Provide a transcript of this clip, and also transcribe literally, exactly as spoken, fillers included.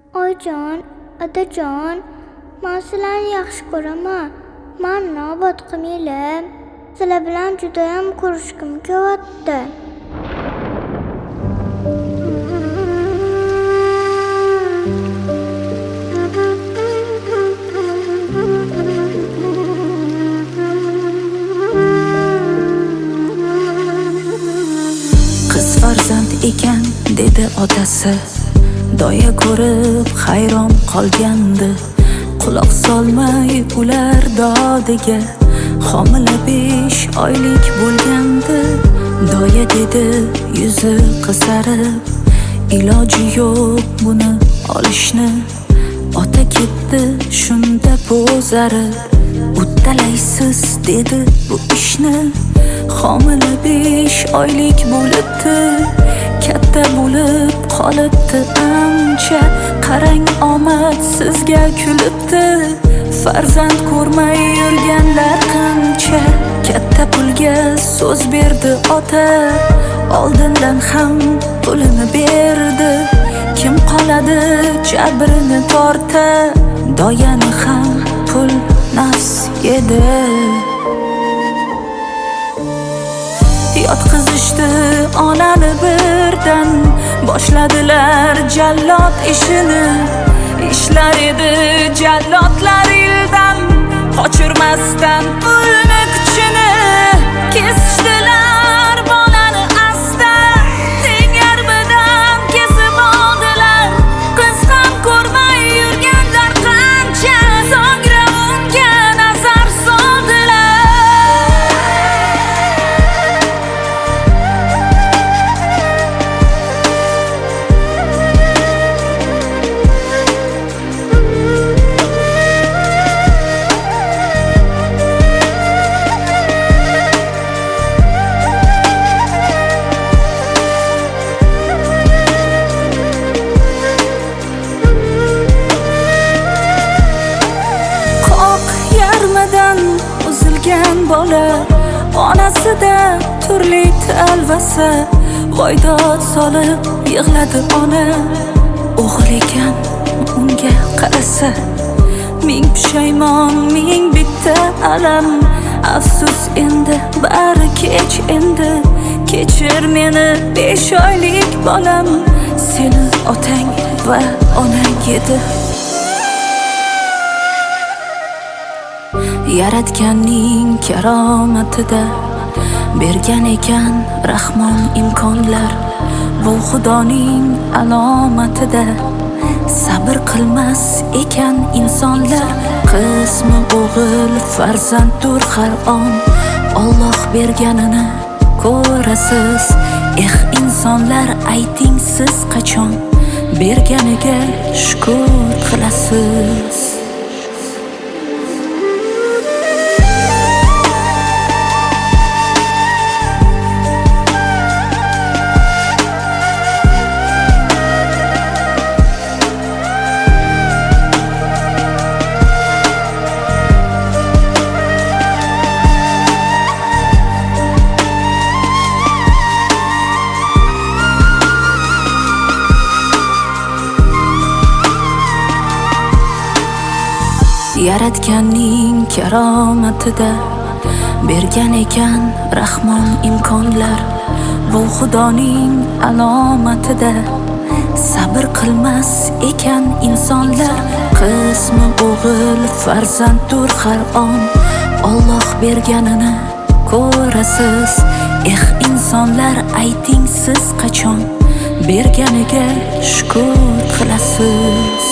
Oyijon, otajon, men sizlarni yaxshi ko'raman. Meni nobud qilmanglar. Sizlar bilan juda ham ko'rishkim kelyapti. Qiz farzand ekan dedi otasi. Doya ko'rib hayron qolgandi. Quloq solmay ular dodiga. Homila besh oylik bo'lgandi. Doya dedi yuzi qizarib, iloji yo'q buni olishni. Ota ketdi shunda bo'zarib, uddalaysiz dedi bu ishni. Homila besh oylik bo'libdi, katta bo'lib qolibdi ancha. Qarang omad sizga kulibdi, farzand ko'rmay yurganlar qancha. Katta pulga so'z berdi ota, oldindan ham pulini berdi. Kim qoladi jabrini torta, doyani ham pul nafs edi. Yotqizishdi onani birdan, boshladilar jallod ishini. Ishlar edi jallodlar ildan, qochirmasdan pulni kuchini. Kesishdilar bolani asta, teng yarmidan kesib oldilar. Qiz ham ko'rmay yurganlar qancha, so'ngra unga nazar soldilar. Uzilgan bola onasida turli talvasa. Voydod solib yig'ladi ona, o'g'il ekan unga qarasa. Ming pushaymon, ming bitta alam. Afsus endi bari kech endi. Kechir meni besh oylik bolam, seni otang va onang edi. Yaratganning karomatida bergan ekan Rahmon imkonlar. Bu Xudoning alomatida sabr qilmas ekan insonlar. Qizmi o'g'il farzanddur har on, Alloh berganini ko'rasiz. Eh insonlar ayting siz qachon berganiga shukr qilasiz. Yaratganning karomatida bergan ekan Rahmon imkonlar. Bu Xudoning alomatida sabr qilmas ekan insonlar. Qizmi o'g'il farzanddur har on, Alloh berganini ko'rasiz. Eh insonlar ayting siz qachon berganiga shukr qilasiz.